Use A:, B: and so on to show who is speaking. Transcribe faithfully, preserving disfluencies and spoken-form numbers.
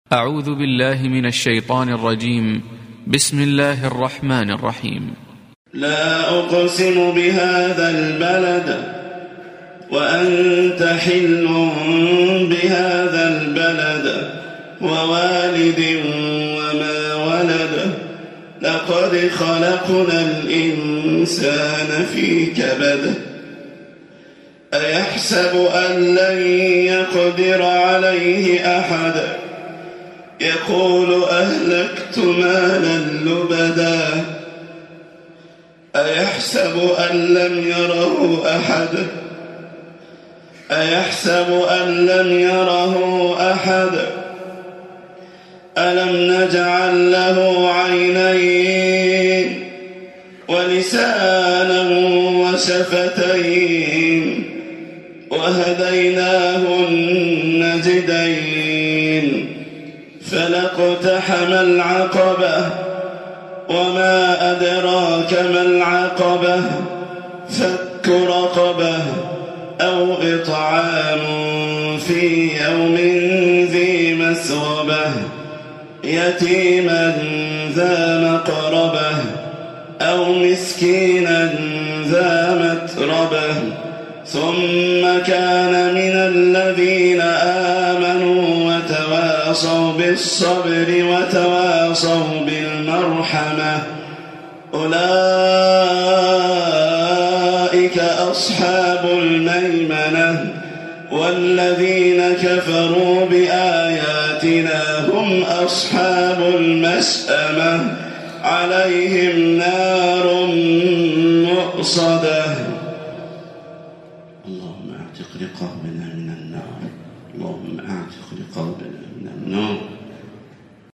A: أعوذ بالله من الشيطان الرجيم. بسم الله الرحمن الرحيم.
B: لا أقسم بهذا البلد وأنت حل بهذا البلد ووالد وما ولد لقد خلقنا الإنسان في كبد أيحسب أن لن يقدر عليه أحد يقول أهلكت مالا لبدا أيحسب أن لم يره أحد أيحسب أن لم يره أحد ألم نجعل له عينين ولسانا وشفتين وهديناه النجدين فلاقتحم العقبة وما أدراك ما العقبة فك رقبة أو إطعام في يوم ذي مسغبة يتيما ذا مقربة أو مسكينا ذا متربة ثم كان من الذين آمنوا وتواصوا بالصبر وتواصوا بالمرحمة أولئك أصحاب الميمنة والذين كفروا بآياتنا هم أصحاب المشأمة عليهم نار مؤصدة. اللهم اعتق رقابنا